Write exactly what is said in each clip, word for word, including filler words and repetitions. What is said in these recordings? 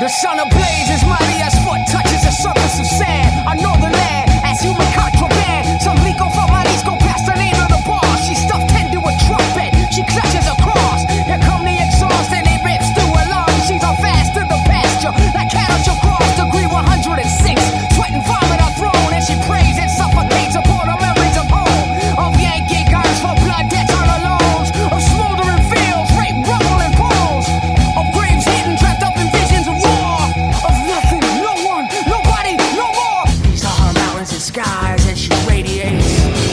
The sun ablazes, mighty as foot touches the surface of sand. I know the land as human contraband. Some leak off her bodies, go past the name of the bar. She stuffed ten to a trumpet, she clutches a cross. Here come the exhaust and it rips through her lungs. She's on fast to the pasture, like cattle she'll cross. Degree one hundred six, sweat and vomit are thrown. And she prays and suffocates upon her memories of home. Of Yankee guns for blood debts on her loans. Of smoldering fields, rape, rubble and poles. Of graves hidden, trapped up in visions of war. Of nothing, no one, nobody, no more. These are her mountains and skies and she radiates.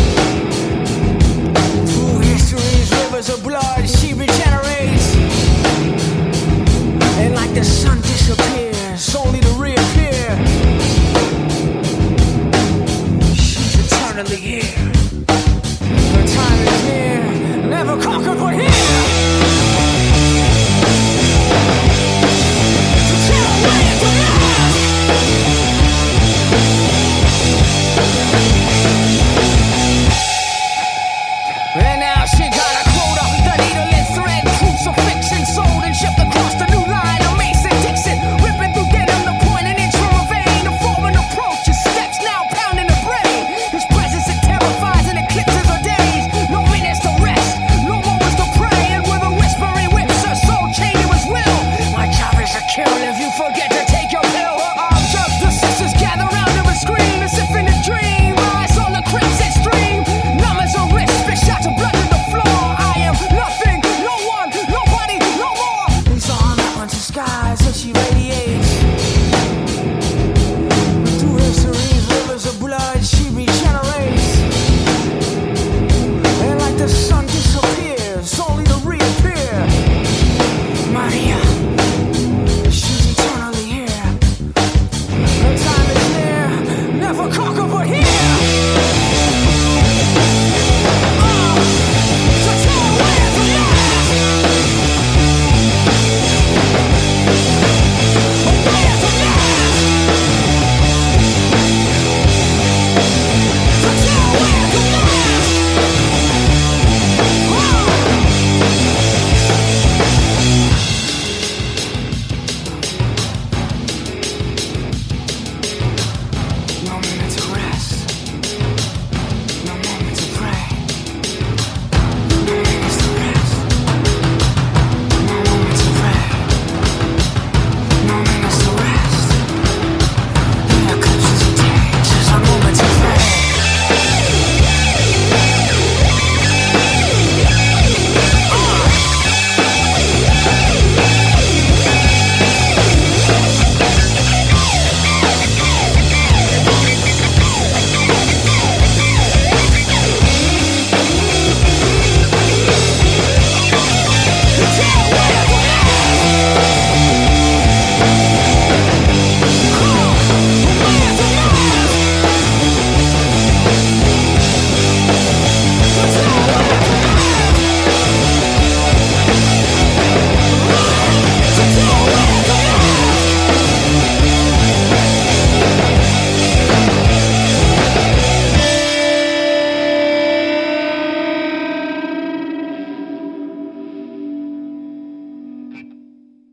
Through history's rivers of blood she regenerates. And like the sun disappears, only to reappear. She's eternally here. Her time is near, never conquered but here.